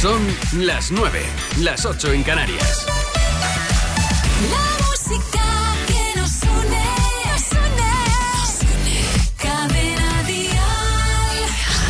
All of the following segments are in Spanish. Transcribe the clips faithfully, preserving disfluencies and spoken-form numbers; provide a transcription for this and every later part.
Son las nueve, las ocho en Canarias. La música que nos une, nos une, nos une. Cadena Dial.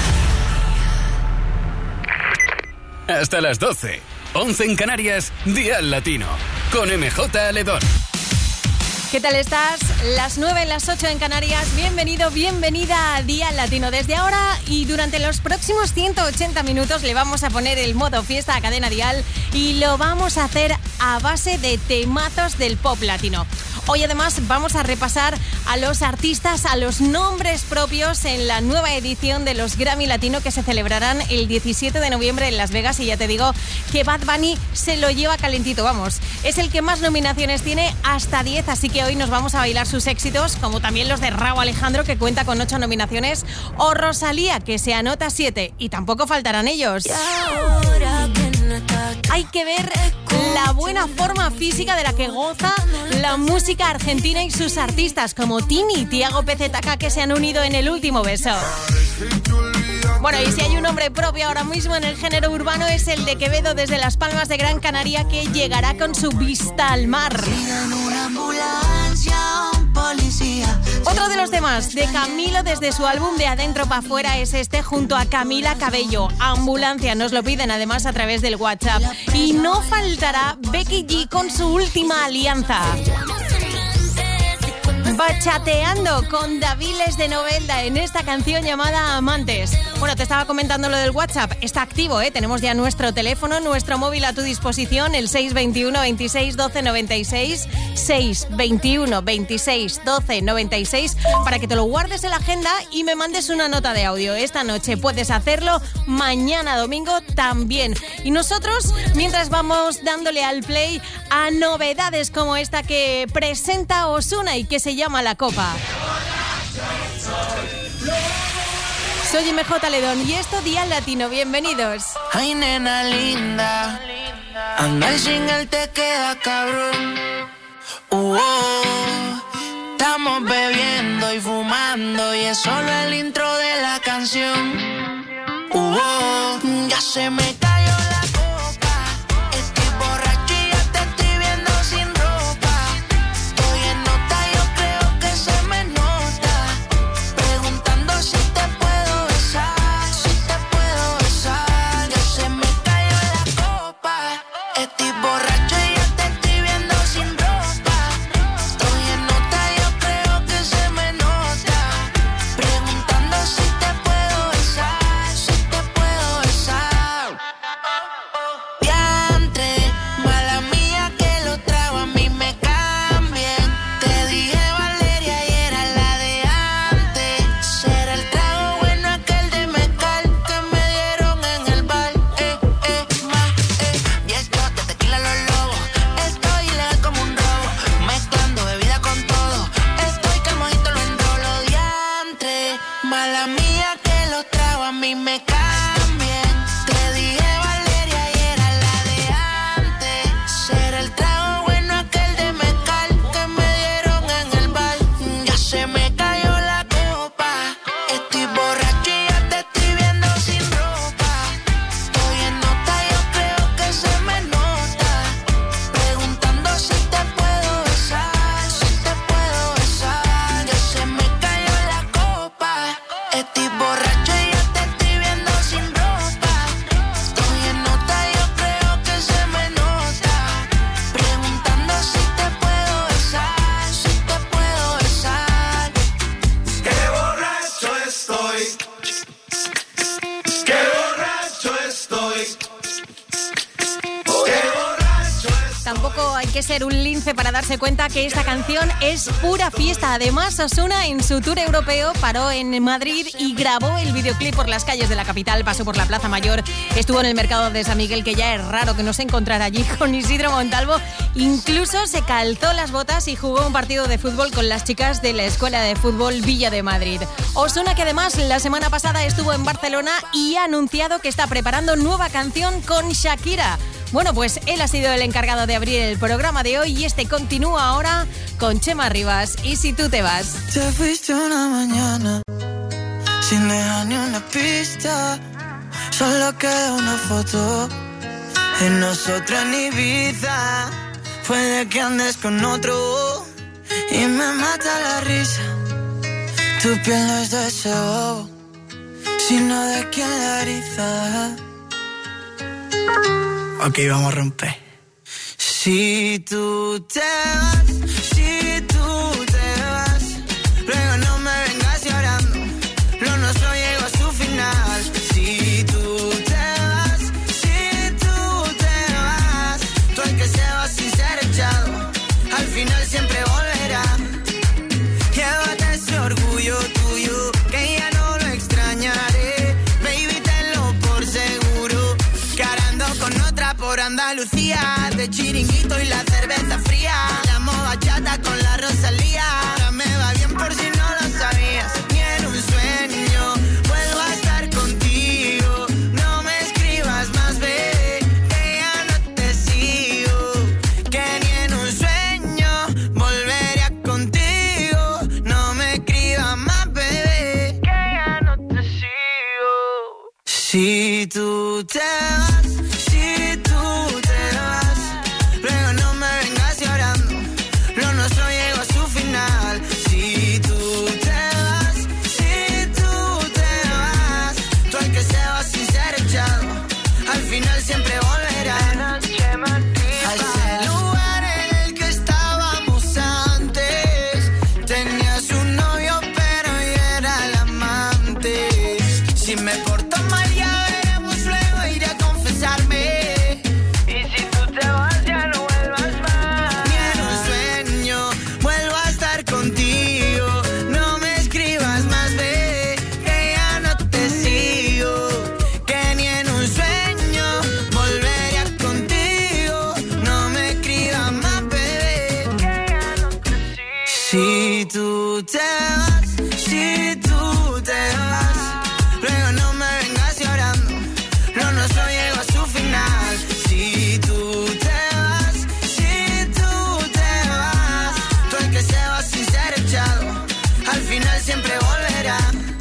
Hasta las doce, once en Canarias, Dial Latino, con M J Aledón. ¿Qué tal estás? Las nueve, las ocho en Canarias. Bienvenido, bienvenida a Dial Latino. Desde ahora y durante los próximos ciento ochenta minutos le vamos a poner el modo fiesta a Cadena Dial y lo vamos a hacer a base de temazos del pop latino. Hoy además vamos a repasar a los artistas, a los nombres propios en la nueva edición de los Grammy Latino que se celebrarán el diecisiete de noviembre en Las Vegas, y ya te digo que Bad Bunny se lo lleva calentito, vamos. Es el que más nominaciones tiene, hasta diez, así que hoy nos vamos a bailar sus éxitos, como también los de Rauw Alejandro, que cuenta con ocho nominaciones, o Rosalía, que se anota siete, y tampoco faltarán ellos. Hay que ver la buena forma física de la que goza la música argentina y sus artistas como Tini y Tiago P Z K, que se han unido en El Último Beso. Bueno, y si hay un nombre propio ahora mismo en el género urbano, es el de Quevedo desde Las Palmas de Gran Canaria, que llegará con su Vista al Mar. Otro de los temas de Camilo desde su álbum De Adentro Pa' Fuera es este, junto a Camila Cabello. Ambulancia, nos lo piden además a través del WhatsApp. Y no faltará Becky G con su última alianza. Bachateando con Daviles de Novelda en esta canción llamada Amantes. Bueno, te estaba comentando lo del WhatsApp. Está activo, ¿eh? Tenemos ya nuestro teléfono, nuestro móvil a tu disposición, el seis veintiuno veintiséis doce noventa y seis, seis veintiuno veintiséis doce noventa y seis, para que te lo guardes en la agenda y me mandes una nota de audio. Esta noche puedes hacerlo, mañana domingo también. Y nosotros, mientras vamos dándole al play a novedades como esta que presenta Ozuna y que se llama La Copa. Soy M J Aledón y esto Dial Latino, bienvenidos. Ay, nena linda, andar sin él te queda cabrón. Uh, oh, estamos bebiendo y fumando y es solo el intro de la canción. Uh, oh, ya se me cayó la copa, estoy borracho y ya te estoy viendo sin ropa. Estoy en nota, yo creo que se me nota, preguntando si te puedo besar, si te puedo besar. Ya se me cayó la copa, estoy borracho y ya te estoy viendo sin ropa. Estoy en nota, yo creo que se me nota, preguntando si te puedo besar, si te puedo besar. Diantre, mala mía que lo trago, a mí me cambien. Te dije Valeria y era la de antes. Será el trago bueno aquel de mezcal que me dieron en el bar. Eh, eh, más, eh. Diez shots de tequila los lobos. Estoy ilegal como un robo, mezclando bebida con todo. Estoy que el mojito lo enrolo. Diantre, mala mía que los trago, a mí me cambien. Te dije Valeria y era la de antes. Será el trago bueno aquel de mezcal que me dieron en el bar. Ya se me cayó la copa, estoy borracho y ya te estoy viendo sin ropa. Estoy en nota, yo creo que se me nota, preguntando si te puedo besar, si te puedo besar. Ya se me cayó la copa, estoy borracho y ya te estoy viendo sin ropa. Estoy en nota, yo creo que se me nota, preguntando si te puedo besar, si te puedo besar. Qué borracho estoy, qué borracho estoy, qué borracho estoy. Tampoco hay que ser un lince para darse cuenta que esta canción es pura fiesta. Además, Ozuna en su tour europeo paró en Madrid y grabó el videoclip por las calles de la capital, pasó por la Plaza Mayor, estuvo en el mercado de San Miguel, que ya es raro que no se encontrara allí, con Isidro Montalvo. Incluso se calzó las botas y jugó un partido de fútbol con las chicas de la Escuela de Fútbol Villa de Madrid. Ozuna, que además la semana pasada estuvo en Barcelona y ha anunciado que está preparando nueva canción con Shakira. Bueno, pues él ha sido el encargado de abrir el programa de hoy y este continúa ahora con Chema Rivas. Y si tú te vas. Te fuiste una mañana sin dejar ni una pista, solo queda una foto En nosotros en Ibiza, puede que andes con otro y me mata la risa. Tu piel no es de ese bobo, sino de quien la eriza. Ok, vamos a romper. Si tú te vas, si tú te vas, luego no me vengas llorando, lo nuestro llegó a su final. Si tú te vas, si tú te vas, tú el que se va sin ser echado, al final siempre volverá. Llévate ese orgullo tuyo, que ya no lo extrañaré. Baby, tenlo por seguro, que ahora ando con otra por Andalucía. De chiringuito y la cerveza fría, llamo bachata con la Rosalía. Ahora me va bien por si no lo sabías. Ni en un sueño vuelvo a estar contigo. No me escribas más, bebé, que ya no te sigo. Que ni en un sueño volveré contigo. No me escribas más, bebé, que ya no te sigo. Si tú te vas, si tú te vas, luego no me vengas llorando, lo nuestro llegó a su final. Si tú te vas, si tú te vas, tú el que se va sin ser echado, al final siempre volverá. A ese lugar en el que estábamos antes, tenías un novio pero yo era el amante. Si me porto mal ya veremos, luego iré a confesarme. Y si tú te vas ya no vuelvas más. Ni en un sueño vuelvo a estar contigo. No me escribas más, bebé, que ya no te sigo. Que ni en un sueño volvería contigo. No me escribas más, bebé, que ya no te sigo. Si tú te vas, si tú te vas, luego no me vengas llorando, lo nuestro llegó a su final. Si tú te vas, si tú te vas, tú el que se va sin ser echado, al final siempre volverá.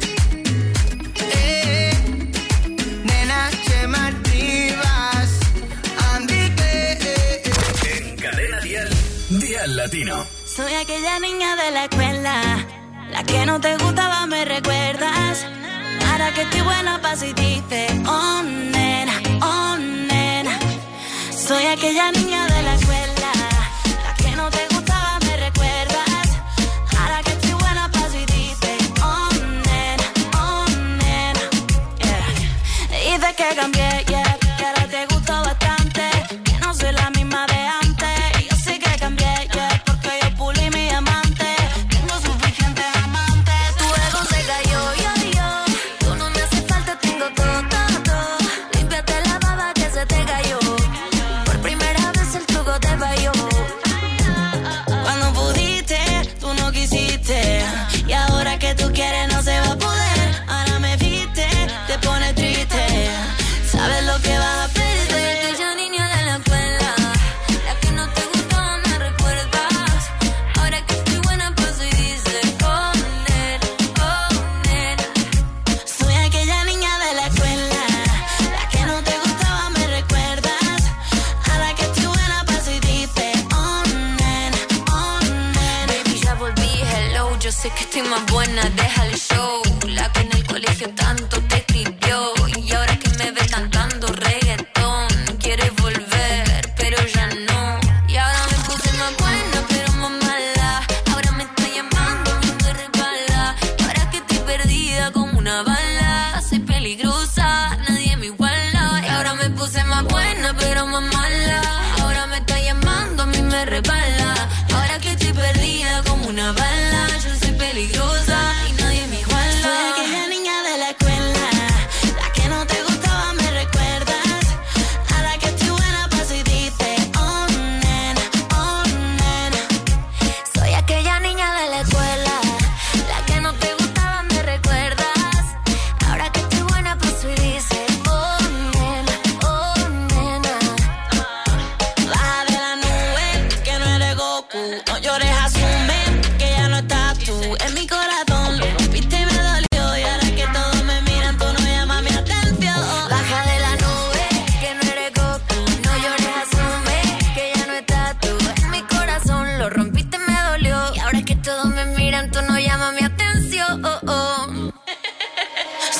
Eh, nena, Chema Rivas, Andy, eh, eh, eh. En Cadena Dial, Dial Latino. Soy aquella niña de la escuela, la que no te gustaba, me recuerdas. Ahora que estoy buena pa' si dices, oh nena, oh nena. Soy aquella niña de la escuela, la que no te gustaba, me recuerdas. Ahora que estoy buena pa' si dices, oh nena, oh nena, yeah. Dices que cambié, yeah, que ahora te gusto bastante, que no soy la misma de antes. Y yo sé que cambié, yeah, porque yo pulí mi amante. Tengo suficientes amantes, tu ego se cayó, yo, yo. Tú no me haces falta, tengo todo, todo, todo. Límpiate la baba que se te cayó. Por primera vez el truco te falló. Cuando pudiste, tú no quisiste. Y ahora que tú quieres no se va a poder. Ahora me viste, te pones triste. Sabes lo que vas a perder. Aquella niña de la escuela, la que no te gustaba, me recuerdas. Ahora que estoy buena pues y dice, oh nena, oh nena. Soy aquella niña de la escuela, la que no te gustaba, me recuerdas. Ahora que estoy buena pues y dice, oh nena, oh nena. Baby, ya volví, hello, yo sé que estoy más buena, deja el show. La que en el colegio tanto te escribió, y ahora que me ves cantando reggaetón, quieres volver, pero ya no. Y ahora me puse más buena, pero más mala. Ahora me está llamando, me resbala. Y ahora que estoy perdida como una bala, soy peligrosa, nadie me iguala. Y ahora me puse más buena, pero más mala. Ahora me está llamando, a mí me resbala. Ahora que estoy perdida como una bala, yo soy peligrosa y nadie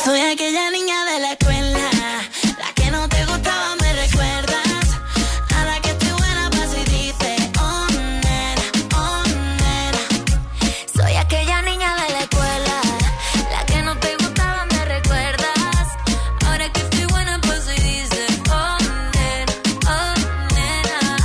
Soy aquella niña de la escuela, la que no te gustaba, me recuerdas. Ahora que estoy buena, paso y dice, oh nena, oh nena. Soy aquella niña de la escuela, la que no te gustaba, me recuerdas. Ahora que estoy buena, paso y dice, oh nena, oh nena.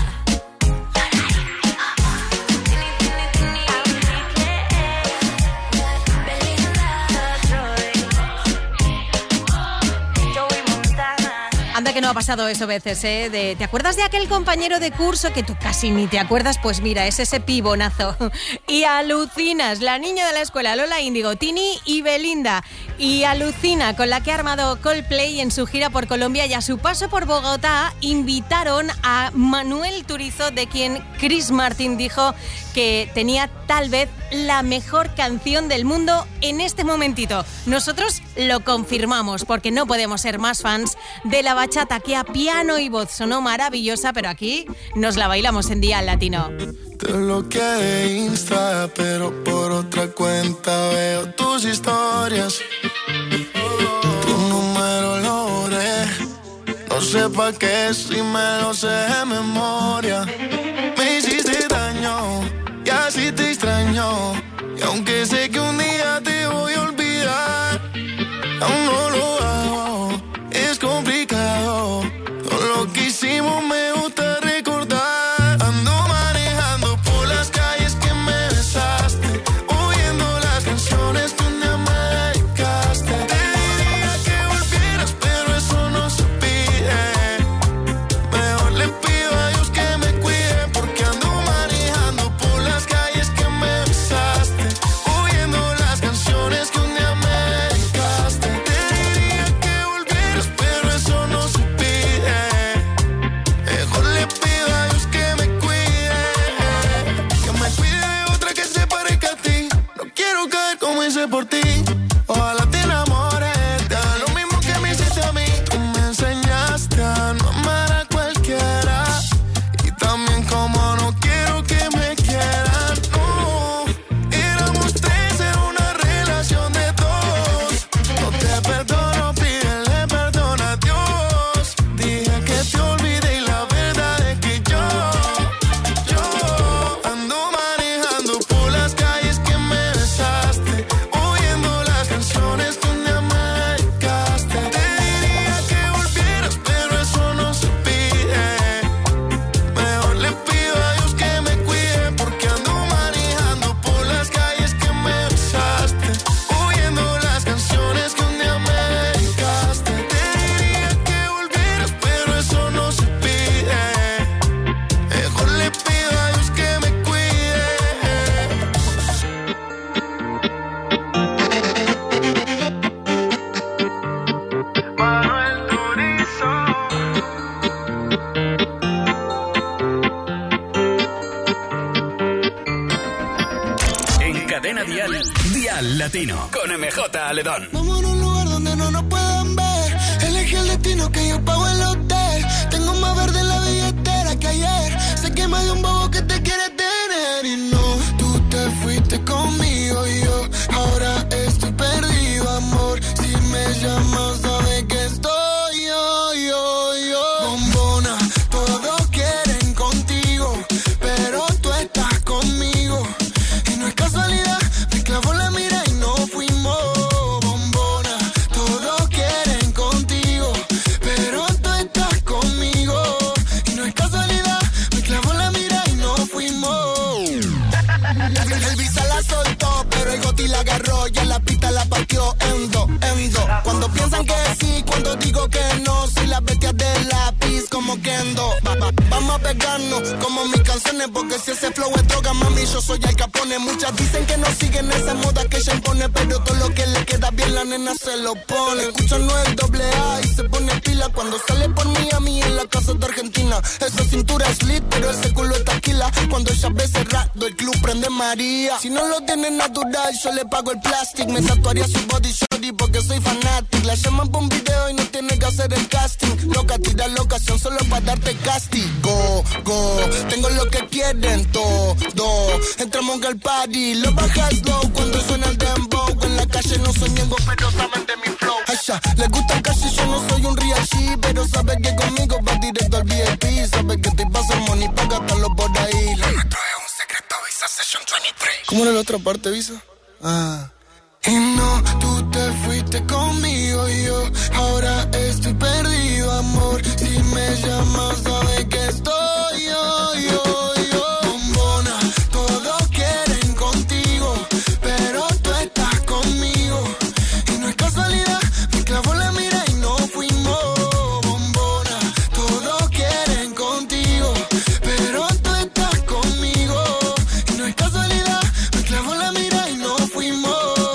Anda que no ha pasado eso veces, ¿eh? De, ¿te acuerdas de aquel compañero de curso que tú casi ni te acuerdas? Pues mira, es ese pibonazo. Y alucinas, la niña de la escuela, Lola Índigo, Tini y Belinda. Y alucina con la que ha armado Coldplay en su gira por Colombia, y a su paso por Bogotá invitaron a Manuel Turizo, de quien Chris Martin dijo que tenía tal vez la mejor canción del mundo en este momentito. Nosotros lo confirmamos porque no podemos ser más fans de la bachata, que a piano y voz sonó maravillosa, pero aquí nos la bailamos en Día Latino. Te bloqueé de Insta, pero por otra cuenta veo tus historias. Tu número lo borré, no sé pa' qué si me lo sé de memoria. Me hiciste daño y así te extraño, y aunque sé que un día te voy a olvidar, aún no lo hago, es complicado. Todo lo que hicimos me gusta recordar. Ando manejando por las calles que me besaste, oyendo las canciones que un día me dedicaste. Te diría que volvieras, pero eso no se pide. Mejor le pido a Dios que me cuide, porque ando manejando por las calles que me besaste, oyendo las canciones que un día me dedicaste. Te diría que volvieras, pero eso no se pide. Mejor le pido a Dios que me cuide, que me cuide de otra que se parezca a ti. No quiero caer como hice por ti. Ojalá te enamores, te haga lo mismo que me hiciste a mí. Tú me enseñaste a no amar a cualquiera, y también como no quiero que me quieran. No, éramos tres en una relación de dos. No te perdono, pídele perdón a Dios. Dije que te olvidé y la verdad es que yo, yo ando manejando por las calles que me besaste, oyendo las canciones que un día me dedicaste. Te diría que volvieras, pero eso no se pide. Mejor le pido a Dios que me cuide, porque ando manejando por las calles que me besaste, oyendo las canciones que un día me dedicaste. Te diría que volvieras, pero eso no se pide. Mejor le pido a Dios que me cuide. Manuel Turizo. En Cadena Dial, Dial Latino, con M J Aledón. Vamos a un lugar donde no nos puedan ver. Elegí el destino que yo pago el hotel. Tengo más verde en la billetera que ayer. Sé que me dio un bobo que te quiere tener. Y no, tú te fuiste conmigo y yo ahora estoy perdido, amor. Si me llamas, sabes que estoy yo, yo, yo. Bombona, todos quieren contigo, pero tú estás conmigo. Y no es casualidad, me clavó la mira y no fuimos. Bombona, todos quieren contigo, pero tú estás conmigo. Y no es casualidad, me clavó la mira y no fuimos. El visa la soltó, pero el goti la agarró, ya la pista la partió en dos, en dos. Cuando piensan que sí, cuando digo que no, soy la bestia del lápiz como Kendo. Va, va, vamos a pegarnos como mis canciones, porque si ese flow es droga, mami, yo soy el Capone. Muchas dicen que no siguen esa moda que ella impone, pero todo lo que le queda bien la nena se lo pone. Escucha no el doble A y se pone pila cuando sale por Miami en la casa de Argentina. Esa cintura es lit, pero ese culo es taquila. Cuando ella ve cerrado, el club prende María. Si no lo tiene natural, yo le pago el plastic. Me tatuaría su body shorty porque soy fanatic. La llaman por un video y no tiene que hacer el casting. Loca, tira la ocasión solo para darte castigo. Go, tengo lo que quieren todo. Entramos al party, lo bajas low cuando suena el dembow. En la calle no soy ñengo, pero saben de mi flow. pizza. Le gusta casi, yo no soy un real shit, pero sabe que conmigo va directo al V I P. Sabe que estoy pasando money pa' gastarlo por ahí. Lo nuestro es un secreto, Visa Session veintitrés. ¿Cómo era la otra parte, Visa? Ah. Y no, tú te fuiste conmigo y yo ahora estoy perdido, amor. Si me llamas, sabes que estoy yo, yo, yo. Bombona, todos quieren contigo, pero tú estás conmigo. Y no es casualidad, me clavó la mira y no fuimos. Bombona, todos quieren contigo, pero tú estás conmigo. Y no es casualidad, me clavó la mira y no fuimos.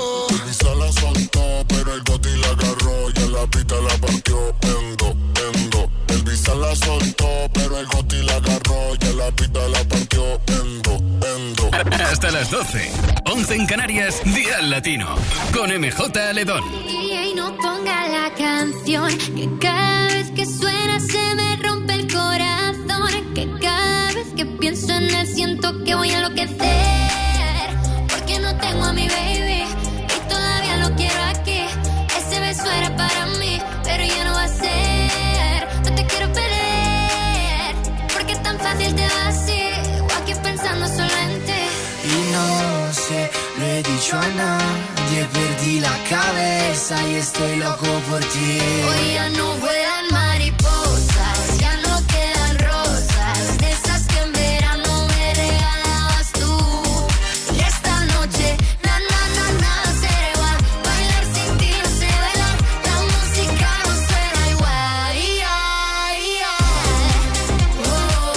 La partió endo, endo. El Visa la soltó, pero el Goti la agarró y la pita la partió endo, endo. Hasta las doce, once en Canarias, Dial Latino, con M J Aledón. Y no ponga la canción, que cada vez que suena se me rompe el corazón, que cada vez que pienso en él siento que voy a enloquecer, porque no tengo a mi baby y todavía lo quiero aquí. Ese beso era para mí, pero ya no va a ser. No te quiero perder, porque tan fácil te va así, o aquí pensando solo en ti. Y no sé, lo he dicho a nadie, perdí la cabeza y estoy loco por ti. Hoy ya no vuelan mariposas, ya no quedan rosas, de esas que en verano me regalabas tú. Y esta noche, na na na nada será igual, bailar sin ti no sé bailar, la música no suena igual. Ay, ay, ay. Oh,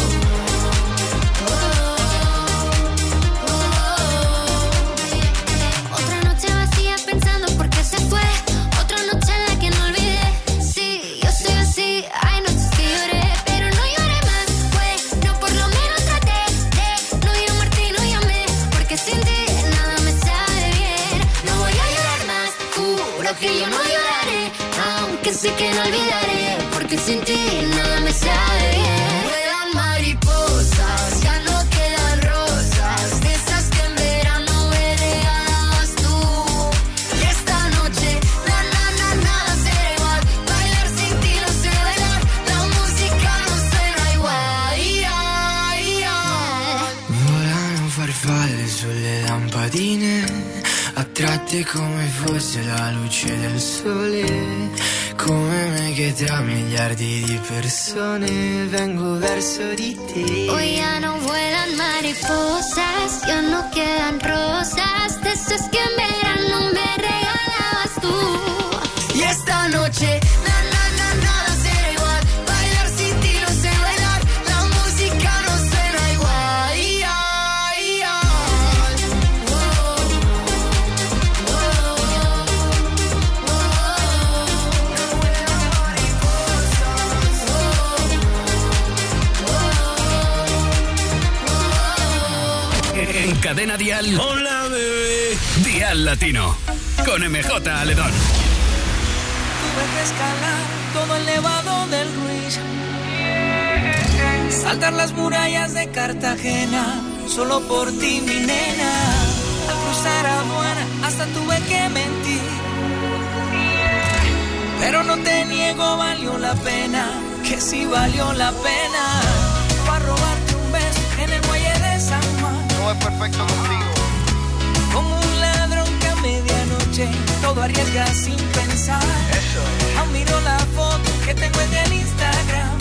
oh, oh. Otra noche vacía pensando por qué se fue, otra noche en la que no olvidé. Sí, yo soy así, hay noches que lloré, pero no lloré más, pues, no, por lo menos traté de no llamarte y no llamé, porque sin ti nada me sabe bien. No voy a llorar más, juro que yo no lloraré, aunque sé que no olvidaré, porque sin ti nada me sabe bien. Vuelan mariposas, ya no quedan rosas, de esas que en verano me regalabas tú. Y esta noche, na na na nada será igual, bailar sin ti no sé bailar, la música no suena igual. Ay, ay, ay. Volano farfalle sulle lampadine, attratte come fosse la luce del sole, come me che tra miliardi di persone vengo verso di te. Hoy ya no vuelan mariposas, ya no quedan rosas, de esas que en verano me regalabas tú. Y esta noche, na na na nada será igual, bailar sin ti no sé bailar, la música no suena igual. Ay, ay, ay. Oh, oh, oh, oh, oh. En Cadena Dial. Hola, bebé. Dial Latino, con M J Aledón. Tuve que escalar todo el nevado del Ruiz, saltar las murallas de Cartagena, solo por ti, mi nena. Al cruzar aduana hasta tuve que mentir, pero no te niego, valió la pena, que sí valió la pena. Para robarte un beso en el muelle de San Juan, No es perfecto contigo. como un ladrón que a medianoche todo arriesga sin pensar. Eso es. Aún miro la foto que tengo en el Instagram,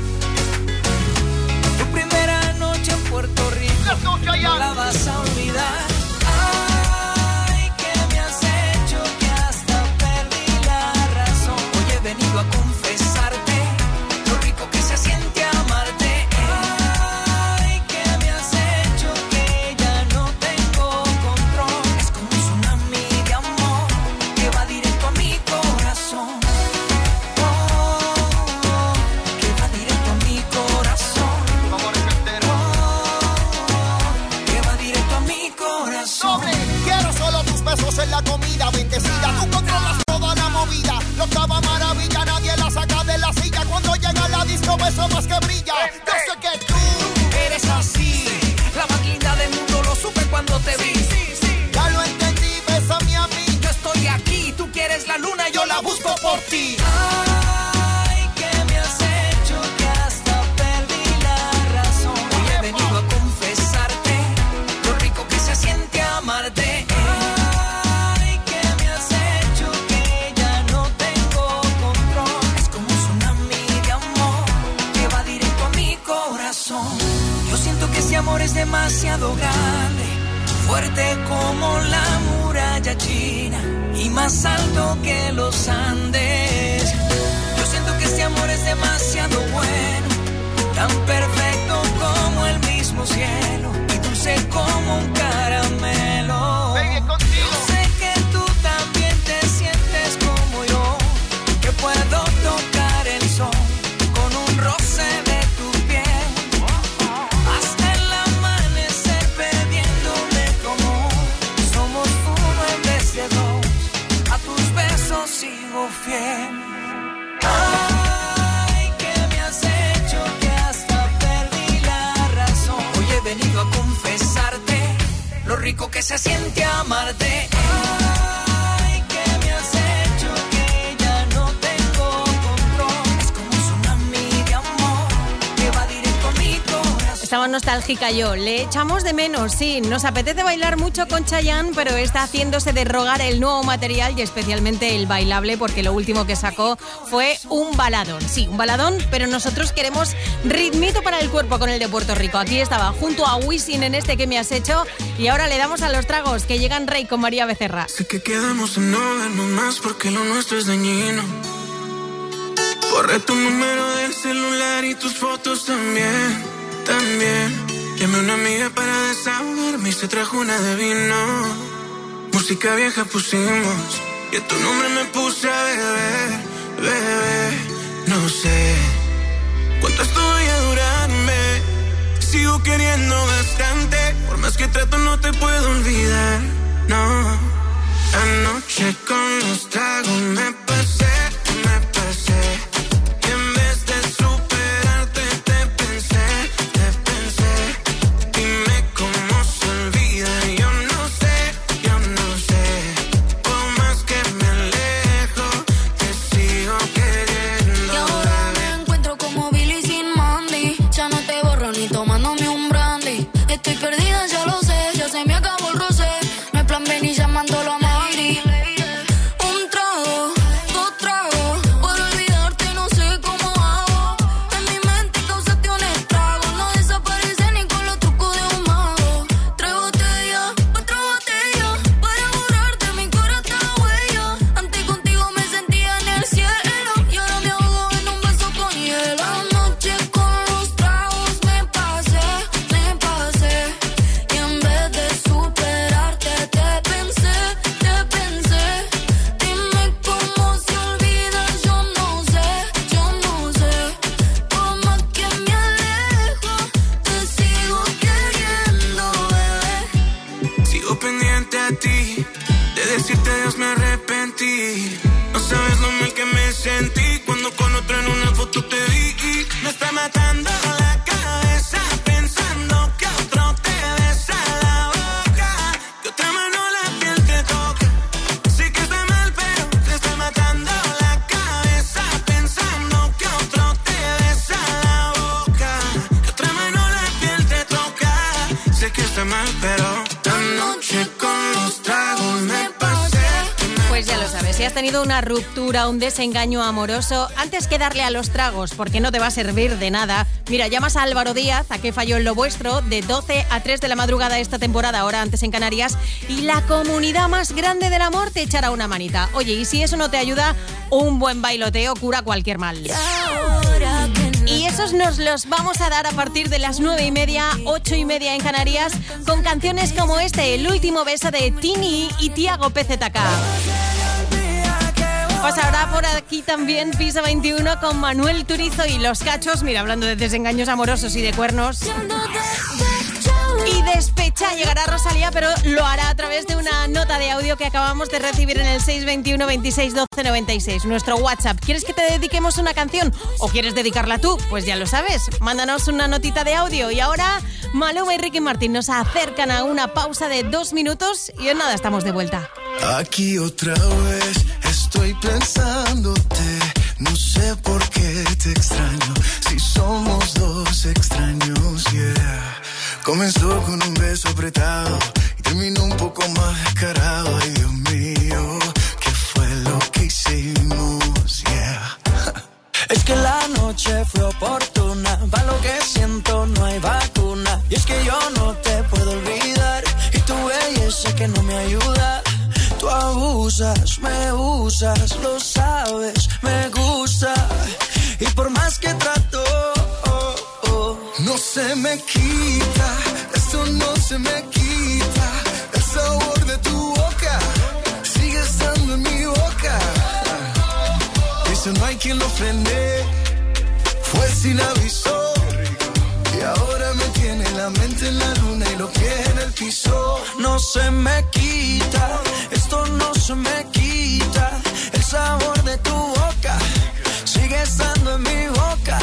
tu primera noche en Puerto Rico, no la vas a olvidar. Ay, ¿qué me has hecho? Que hasta perdí la razón. Hoy he venido a confesarte lo rico que se siente amarte. Ay, ¿qué me has hecho? Que ya no tengo control. Es como un tsunami de amor que va directo a mi corazón. Oh, oh, oh, que va directo a mi corazón. Amor entero. Oh, oh, que va directo a mi corazón. la luna yo la busco por ti. Ay, ¿qué me has hecho que hasta perdí la razón? Hoy he venido a confesarte lo rico que se siente amarte. Ay, ¿qué me has hecho que ya no tengo control? Es como un tsunami de amor que va directo a mi corazón. Yo siento que ese amor es demasiado grande, fuerte como la muralla china y más alto que los Andes. Yo siento que este amor es demasiado bueno, tan perfecto como el mismo cielo y dulce como un caramelo. Yo sé que tú también te sientes como yo, que puedo tocar el sol con un roce de tu piel, hasta el amanecer perdiéndome como somos uno en vez de dos. A tus besos sigo fiel. Ay, ¿qué me has hecho que hasta perdí la razón? Hoy he venido a confesarte lo rico que se siente amarte. Ay, ¿qué me has hecho que ya no tengo control? Es como un tsunami de amor que va directo a mi corazón. Estaba nostálgica yo. Le echamos de menos, sí. Nos apetece bailar mucho con Chayanne, pero está haciéndose de rogar el nuevo material y especialmente el bailable, porque lo último que sacó fue un baladón. Sí, un baladón, pero nosotros queremos ritmito para el cuerpo con el de Puerto Rico. Aquí estaba, junto a Wisin en este que me has hecho, y ahora le damos a los tragos, que llegan Rey con María Becerra. Sé que quedamos en no vernos más porque lo nuestro es dañino. Borré tu número del celular y tus fotos también, también. Llamé a una amiga para desahogarme y se trajo una de vino. Música vieja pusimos y a tu nombre me puse a beber, bebé. No sé cuánto estoy a durarme, sigo queriendo bastante. Por más que trato no te puedo olvidar, no. Anoche con los tragos me pasé, me pasé. Y en vez de superarte te pensé, te pensé. Dime cómo se olvida, yo no sé, yo no sé. Por más que me alejo, te sigo queriendo. Y ahora me encuentro como Billy sin Mandy. Ya no te borro ni tomándome un brandy. Estoy perdida, ya lo sé, ya se me acabó el rosé. No hay plan B ni llamándolo a Mandy. Un trago, dos tragos, por olvidarte no sé cómo hago. En mi mente causaste un estrago, no desaparece ni con los trucos de un mago. Tres botellas, otra botella, para borrarte mi corazón está huella. Antes contigo me sentía en el cielo y ahora me ahogo en un beso con hielo. Anoche con los tragos me pasé, me pasé. Y en vez de superarte te pensé, te pensé. Dime cómo se olvida, yo no sé, yo no sé. Por más que me alejo, te sigo queriendo, bebé. Sigo pendiente a ti, de decirte adiós me arrepentí. No sabes lo mal que me sentí cuando con otro en una foto te vi. Me está matando la cabeza pensando que otro te besa la boca, que otra mano la piel te toca. Sé que está mal pero te está matando la cabeza pensando que otro te besa la boca, que otra mano la piel te toca. Sé que está mal pero anoche con los tragos me pasé. Pues ya lo sabes, si has tenido una ruptura, un desengaño amoroso, antes que darle a los tragos, porque no te va a servir de nada, mira, llamas a Álvaro Díaz, a Qué falló en lo vuestro, de doce a tres de la madrugada esta temporada, ahora antes en Canarias, y la comunidad más grande del amor te echará una manita. Oye, y si eso no te ayuda, un buen bailoteo cura cualquier mal. Y esos nos los vamos a dar a partir de las nueve y media, ocho y media en Canarias, con canciones como este, El último beso de Tini y Tiago P Z K. Pues ahora por aquí también Piso veintiuno con Manuel Turizo y Los Cachos, mira, hablando de desengaños amorosos y de cuernos. Y despecha, llegará Rosalía, pero lo hará a través de una nota de audio que acabamos de recibir en el seis veintiuno veintiséis doce noventa y seis, nuestro WhatsApp. ¿Quieres que te dediquemos una canción o quieres dedicarla tú? Pues ya lo sabes, mándanos una notita de audio. Y ahora Maluma y Ricky Martin nos acercan a una pausa de dos minutos y en nada estamos de vuelta. Aquí otra vez Estoy pensándote, no sé por qué te extraño. Si somos dos extraños, yeah. Comenzó con un beso apretado y terminó un poco más descarado. Ay, Dios mío, ¿qué fue lo que hicimos? Yeah. Es que la noche fue oportuna, pa' lo que siento no hay vacuna. Y es que yo no te puedo olvidar, y tu belleza que no me ayuda. Tú abusas, me usas, lo sabes, me gusta. Y por más que trato, oh, oh, no se me quita, esto no se me quita. El sabor de tu boca sigue estando en mi boca. Eso no hay quien lo frene, fue sin aviso. Y ahora me tiene la mente en la luna y los pies en el piso. no se me quita, esto no se me quita. El sabor de tu boca sigue estando en mi boca.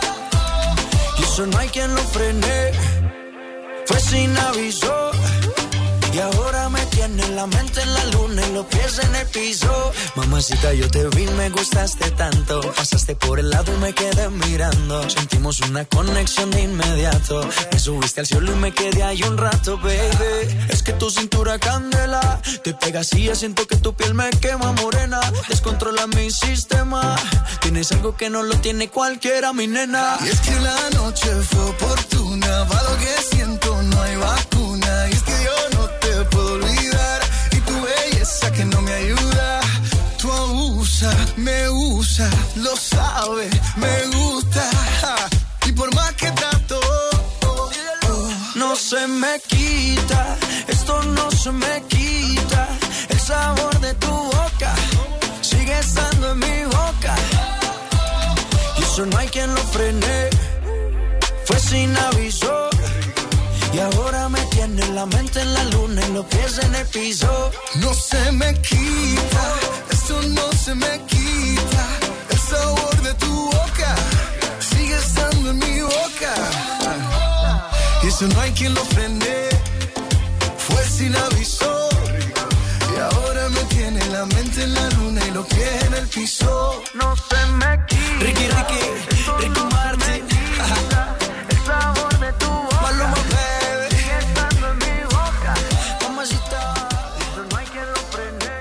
Y eso no hay quien lo frene, fue sin aviso. Y ahora me tiene la mente en la luna y los pies en el piso. Mamacita, yo te vi, me gustaste tanto. Pasaste por el lado y me quedé mirando. Sentimos una conexión de inmediato. Me subiste al cielo y me quedé ahí un rato, baby. Es que tu cintura candela, te pegas y ya siento que tu piel me quema morena. Descontrola mi sistema, tienes algo que no lo tiene cualquiera, mi nena. Y es que la noche fue oportuna, para lo que siento no hay vacuna. Y es que yo no te puedo olvidar, y tu belleza que no me ayuda. Tú abusas, me usa, lo sabes, me gusta. Y por más que trato, oh, oh, no se me quita, esto no se me quita. El sabor de tu boca sigue estando en mi boca. Y eso no hay quien lo frene, fue sin aviso. Y ahora me tiene la mente en la luna y los pies en el piso. no se me quita, esto no se me quita. El sabor de tu boca sigue estando en mi boca. Y eso no hay quien lo frene, fue sin aviso. Y ahora me tiene la mente en la luna y los pies en el piso. No se me quita. Ricky, Ricky, Ricky Martin. El sabor de tu boca. Maluma, baby. Sigue estando en mi boca. Mamacita, eso no hay quien lo frene.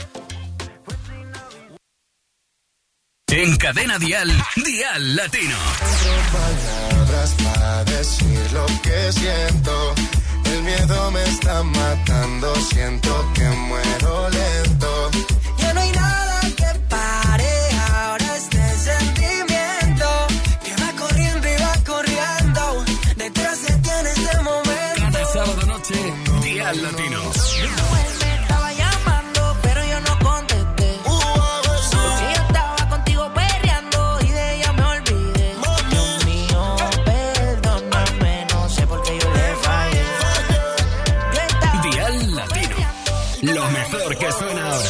En Cadena Dial, Dial Latino. Palabras para decir lo que siento. El miedo me está matando, siento que muero lento. Ya no hay nada que pare ahora este sentimiento que va corriendo y va corriendo detrás de ti en este momento. Cada sábado noche, Dial Latino. Me estaba llamando, pero yo no contesté. Si yo estaba contigo perreando y de ella me olvidé. Dios mío, perdóname, no sé por qué yo le fallé. Yo estaba Dial Latino. Lo mejor que suena ahora.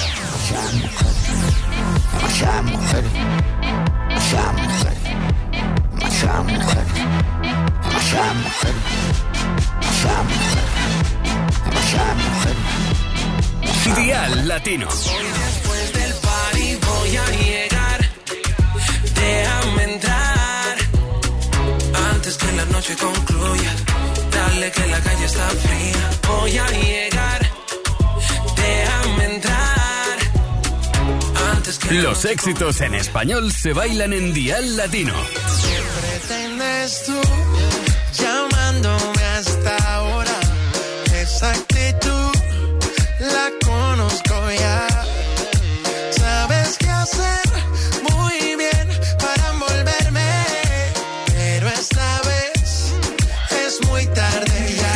Demasiada mujer, demasiada mujer, demasiada mujer, demasiada mujer, demasiada mujer, demasiada mujer. Dial Latino. Después del party voy a llegar, déjame entrar antes que la noche concluya. Dale que la calle está fría. Voy a llegar, déjame entrar antes que la Los noche éxitos en español se bailan en Dial Latino. ¿Qué pretendes tú llamándome hasta ahora? Esa actitud la conozco ya. Sabes qué hacer muy bien para envolverme, pero esta vez es muy tarde ya.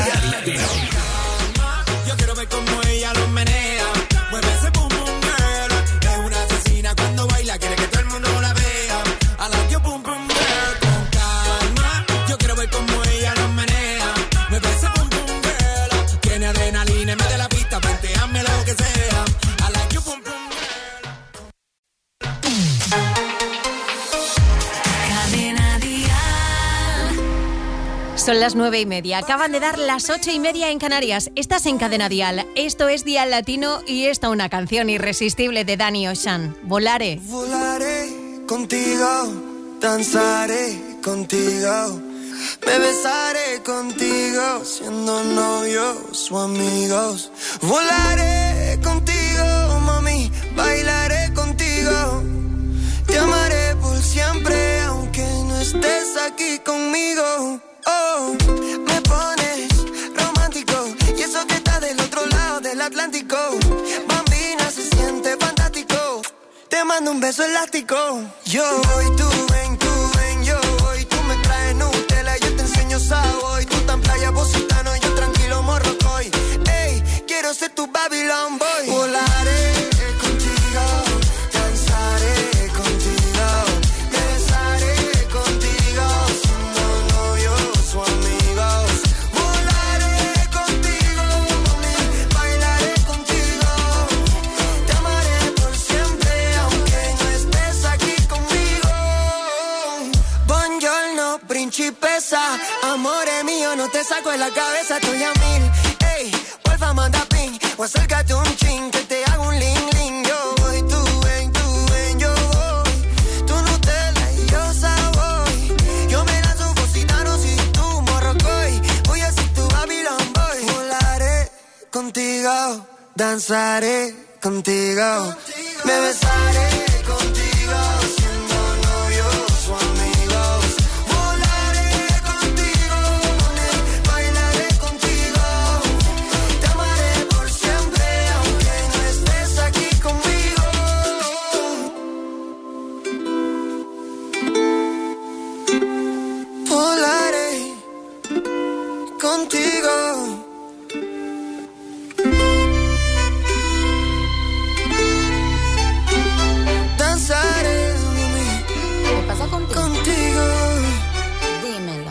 Yo quiero ver cómo ella lo menea. Mueve ese boom boom girl. Es una asesina cuando baila, quiere que todo el mundo la vea. I like your boom boom girl. Son las nueve y media. Acaban de dar las ocho y media en Canarias. Estás en Cadena Dial. Esto es Dial Latino y esta una canción irresistible de Danny Ocean. Volare. Volaré contigo, danzaré contigo, me besaré contigo, siendo novios o amigos. Volaré contigo, mami, bailaré contigo. Te amaré por siempre, aunque no estés aquí conmigo. Oh, me pones romántico, y eso que está del otro lado del Atlántico. Bambina, se siente fantástico. Te mando un beso elástico. Yo voy, tú ven, tú ven, yo voy. Tú me traes Nutella, yo te enseño Savoy. Tú tan playa, Positano, yo tranquilo Morrocoy. Ey, quiero ser tu Babylon Boy. Volaré contigo, danzaré contigo, me besaré contigo, siendo novios o amigos. Volaré contigo, mami, bailaré contigo. Te amaré por siempre, aunque no estés aquí conmigo. Buongiorno, principesa, amore mío, no te saco de la cabeza, estoy a mil. Ey, porfa, manda ping, o acércate un chin, que te hago un ling ling. Yo voy, tú ven, tú ven, yo voy. Tú Nutella y yo Savoy. Yo me lanzo Positano si tú Morrocoy. Voy a ser tu Babylon Boy. Volaré contigo, danzaré contigo, me besaré contigo, siendo novios o amigos. Volaré contigo, mami, bailaré contigo. Te amaré por siempre, aunque no estés aquí conmigo. Volaré contigo. Danzaré, mami, ¿Qué pasa contigo? contigo. Dímelo.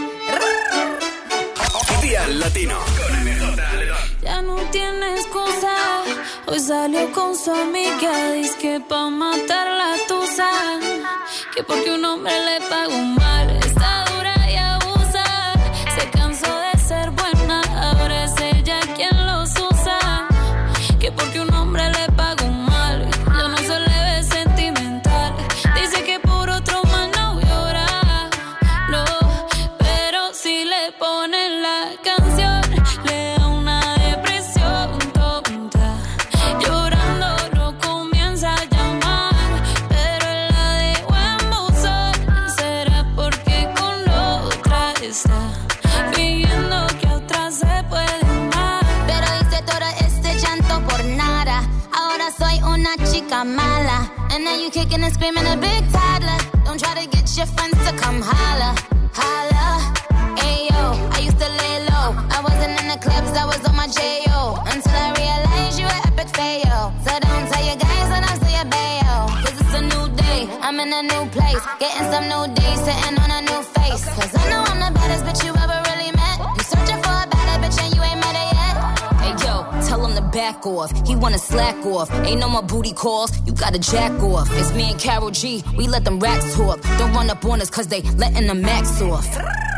Dial Latino con M J Aledón. Ya no tiene excusa. Hoy salió con su amiga, dice que pa' matar la tusa. Que porque un hombre le pagó mal, está dura y abusa. Se cansó de ser buena, ahora es ella quien los usa. Que porque un hombre le pagó mal, ya no se le ve sentimental. Dice que por otro mal no llora, no. Pero si le ponen la canción, le da una depresión tonta. Llorando no comienza a llamar, pero él la dejó en buzón. Será porque con otra está fingiendo que a otra se puede amar. Pero hice todo este llanto por nada. Ahora soy una chica mala. And now you kicking and screaming a big toddler. Don't try to get your friends to come holla, holla. Ayo, I used to lay low. I wasn't in the clubs, I was on my J O. Until I realized you were epic fail. So don't tell your guys when I say a bail. Cause it's a new day, I'm in a new place. Getting some new days, sitting on a new face. Cause I know I'm the baddest bitch you ever really met. You searching for a better bitch and you ain't met her yet. Hey yo, tell him to back off. He wanna slack off. Ain't no more booty calls. You gotta jack off. It's me and Karol G. We let them racks talk. Don't run up on us cause they letting the max off.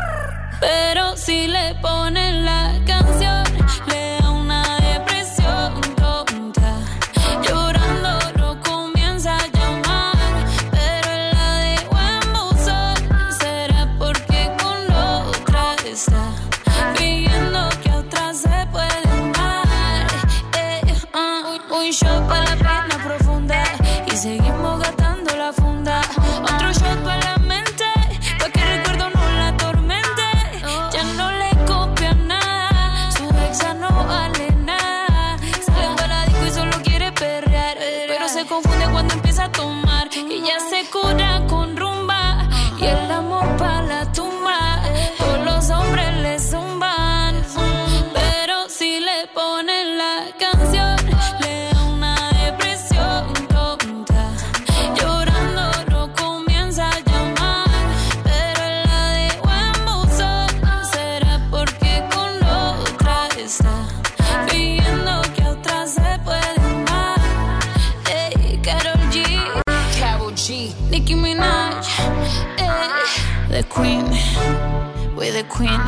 Pero si le ponen la canción, le da una depresión tonta. Llorando no comienza a llamar, pero él la dejó en buzón. Será porque con otra está fingiendo que a otra se puede amar. Eh, uh, un shot para la pena profunda y seguimos gastando la funda. Otro shot para la mente, pa' que el recuerdo no la atormente. Ya no le copia nada, su ex ya no vale nada. Sale para la disco y solo quiere perrear, pero se confunde cuando empieza a tomar. Y ya se cura con rumba y el amor pa' la tumba. Todos los hombres le zumban, pero si le ponen la canción, le da una depresión tonta. Llorando no comienza a llamar, pero él la dejó en buzón. Será porque con otra está fingiendo que a otra se puede amar. Ey, Karol G, Karol G. Nicki Minaj, ey, The queen, we're the queen.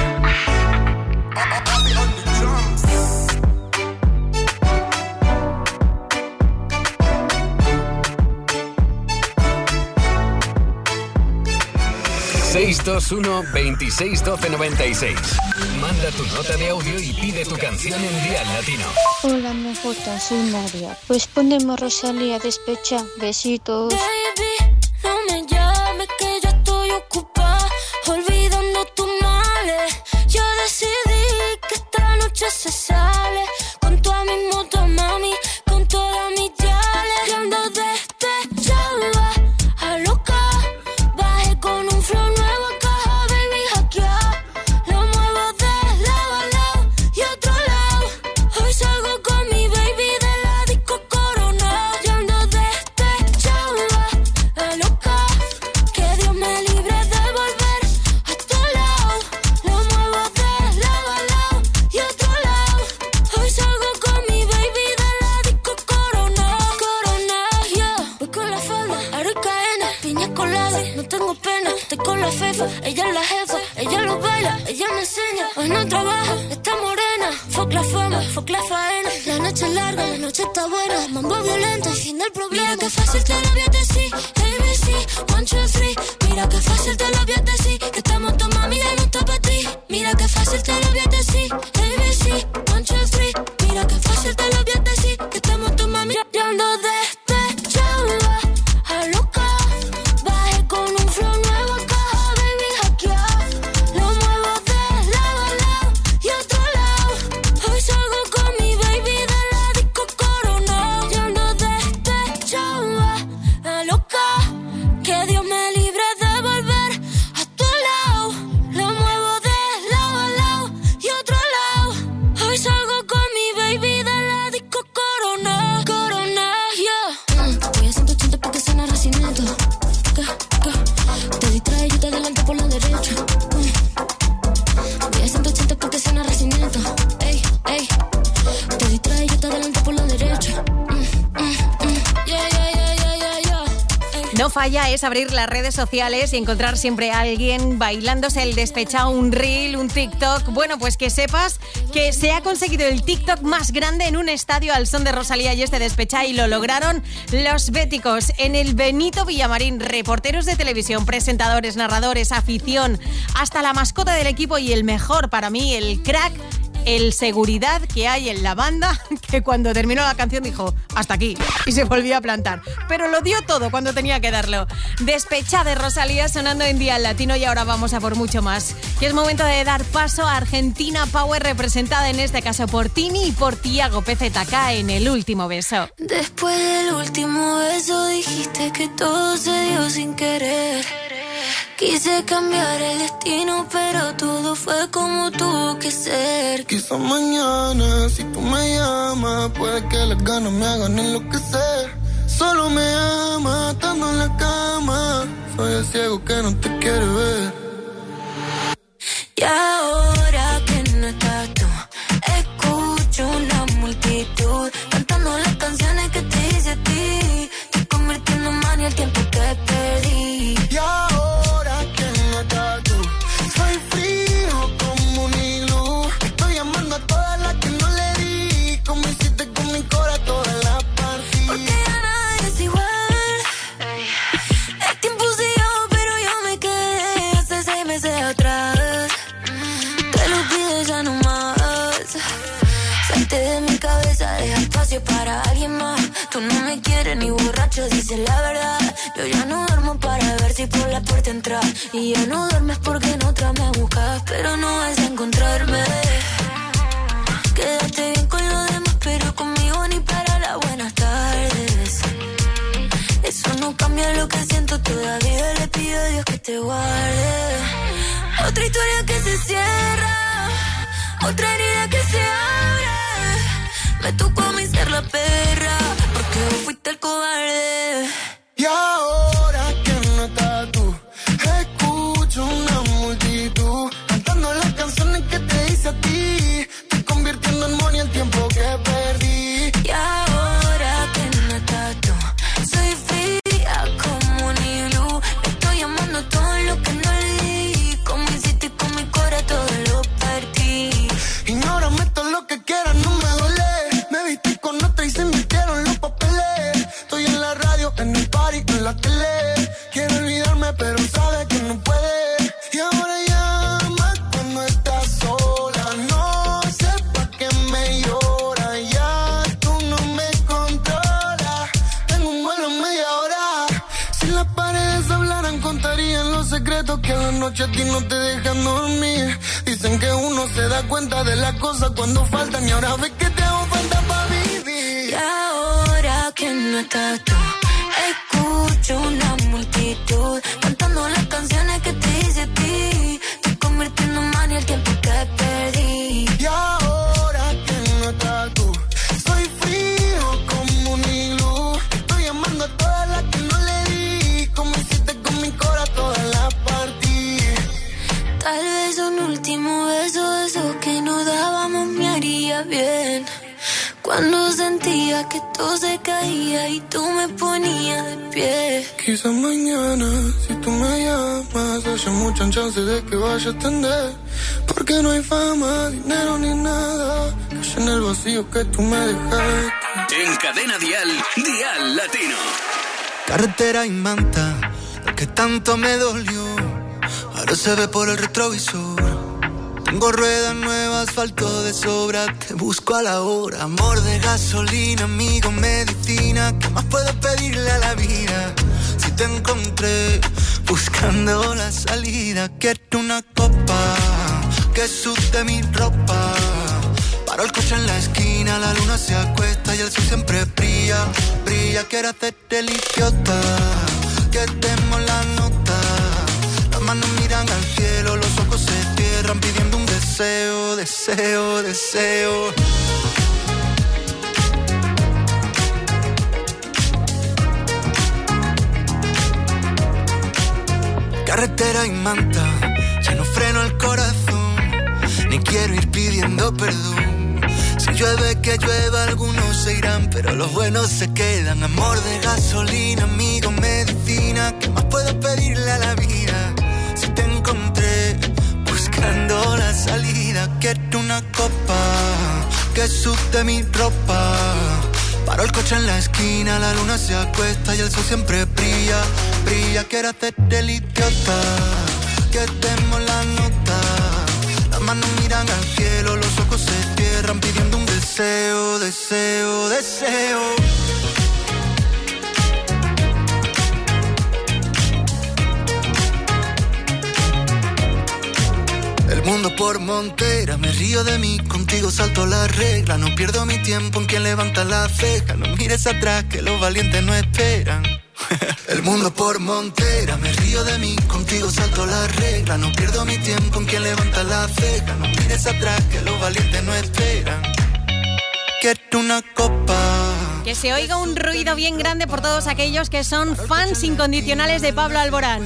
seis dos uno, veintiséis, doce, noventa y seis. Manda tu nota de audio y pide tu canción en Dial Latino. Hola, M J, soy Nadia. Pues ponemos Rosalía, Despecha. Besitos. Baby, no me llames que yo estoy ocupada, olvidando tus males. Yo decidí que esta noche se sale con toda mi moto, mami, con todas mis yales. Yo ando despechada, a loca, bajé con un flow nuevo a caja, baby, hackeado. Lo muevo de lado a lado y otro lado. Hoy salgo con mi baby de la disco Corona. Yo ando despechada, a loca, que Dios me libre de volver a tu lado. Lo muevo de lado a lado y otro lado. Hoy salgo con mi baby de la disco Corona. Corona, yeah. Voy con la falda, aro y cadena, piña colada, no tengo pena. Estoy con la fefa, ella es la jefa, ella lo baila, ella me enseña. Hoy no trabaja, está morena. Fuck la fama, fuck la faena. La noche es larga, la noche está buena. Mambo violento, el fin del problema. Mira que fácil te lo voy a decir, A B C, one, two, three. Mira que fácil te lo voy a decir, que estamos tu mami y no está para ti. Mira que fácil te lo voy a decir, A B C, one, two, three. Mira que fácil te lo voy a decir, que estamos tu mami. Yo ando despechada, a loca, bajé con un flow nuevo a caja, baby, hackeado. Lo muevo de lado a lado y otro lado. Hoy salgo con mi baby de la disco Corona. Yo ando despechada, a loca, que Dios me libre de volver a tu lado. Lo muevo de lado a lado y otro lado. Hoy salgo con mi baby de la disco Corona. Corona, yeah. Mm, voy a ciento ochenta porque suena Recinito. ¿Qué? ¿Qué? Te distrae, yo te adelanto por la derecha. Mm. Voy a ciento ochenta porque suena Recinito. Ey, ey. Te distrae, yo te adelanto por la derecha. Mm, mm, mm. Yeah, yeah, yeah, yeah, yeah, yeah. Ey. No falla es abrir las redes sociales y encontrar siempre a alguien bailándose el despechado, un reel, un TikTok. Bueno, pues que sepas que se ha conseguido el TikTok más grande en un estadio al son de Rosalía y este despechado, y lo lograron los béticos en el Benito Villamarín. Reporteros de televisión, presentadores, narradores, afición, hasta la mascota del equipo y el mejor para mí, el crack, el seguridad que hay en la banda, que cuando terminó la canción dijo hasta aquí y se volvió a plantar, pero lo dio todo cuando tenía que darlo. Despechada de Rosalía sonando en Dial Latino, y ahora vamos a por mucho más, que es momento de dar paso a Argentina Power, representada en este caso por Tini y por Tiago P Z K en El Último Beso. Después del último beso dijiste que todo se dio sin querer. Quise cambiar el destino, pero todo fue como tuvo que ser. Quizás mañana, si tú me llamas, puede que las ganas me hagan enloquecer. Solo me ama estando en la cama. Soy el ciego que no te quiere ver. Y ahora que no estás tú, escucho una multitud cantando las canciones que te hice a ti. Estoy convirtiendo en mania el tiempo que perdí. Y ahora que no estás tú, soy frío como un iglú. Estoy amando a todas las que no le di, como hiciste con mi cora toda la partida. Porque ya nada es igual. El tiempo siguió, pero yo me quedé hace seis meses atrás. Te lo pido ya no más. Salte de mi cabeza, deja espacio para alguien más. Tú no me quieres ni borracho, dices la verdad. Yo ya no duermo para ver si por la puerta entras. Y ya no duermes porque en otra me buscas, pero no vas a encontrarme. Quédate bien con los demás, pero conmigo ni para las buenas tardes. Eso no cambia lo que siento, todavía le pido a Dios que te guarde. Otra historia que se cierra, otra herida que se abre. Me tocó a mí ser la perra, porque vos fuiste el cobarde. Y ahora que no estás tú, escucho una multitud cantando las canciones que te hice a ti. Estoy convirtiendo en money el tiempo que perdí. Y ahora que no estás tú, soy fría como un iglú. Estoy amando todo lo que no vieran contarían los secretos que a la noche a ti no te dejan dormir. Dicen que uno se da cuenta de las cosas cuando faltan y ahora ves que te hago falta para vivir. Y ahora que no estás tú, escucho una multitud cantando las canciones que te hice a ti. Te convirtiendo en el tiempo que perdí. Y ahora que no estás tú, soy frío como un iglú. Estoy amando a todas las que no le di, como hiciste con mi corazón todas las partí. Tal vez un último beso, eso que nos dábamos me haría bien. Cuando sentía que todo se caía y tú me ponías de pie. Quizás mañana, si tú me llamas, haya muchas chances de que vaya a atender. Porque no hay fama, dinero ni nada que llene el vacío que tú me dejaste. En Cadena Dial, Dial Latino. Carretera y manta, lo que tanto me dolió, ahora se ve por el retrovisor. Tengo ruedas nuevas, asfalto de sobra, te busco a la hora. Amor de gasolina, amigo, medicina, ¿qué más puedo pedirle a la vida? Si te encontré buscando la salida, quiero una copa que sude mi ropa. Paro el coche en la esquina, la luna se acuesta y el sol siempre brilla, brilla. Quiero hacerte el idiota, que demos la nota. Las manos miran al cielo, los ojos se cierran pidiendo un deseo, deseo, deseo. Carretera y manta, ya no freno el corazón, ni quiero ir pidiendo perdón. Si llueve que llueva, algunos se irán, pero los buenos se quedan. Amor de gasolina, amigo, medicina, ¿qué más puedo pedirle a la vida? Si te encontré buscando la salida, quiero una copa que sude mi ropa. Paro el coche en la esquina, la luna se acuesta y el sol siempre brilla, brilla. Quiero hacerte el idiota, que demos la nota. Las manos miran al cielo, los ojos se cierran pidiendo un deseo, deseo, deseo. El mundo por montera, me río de mí, contigo salto la regla. No pierdo mi tiempo en quien levanta la ceja. No mires atrás que los valientes no esperan. El mundo por montera, me río de mí, contigo salto la regla. No pierdo mi tiempo en quien levanta la ceja. No mires atrás que los valientes no esperan. Quiero una copa. Que se oiga un ruido bien grande por todos aquellos que son fans incondicionales de Pablo Alborán.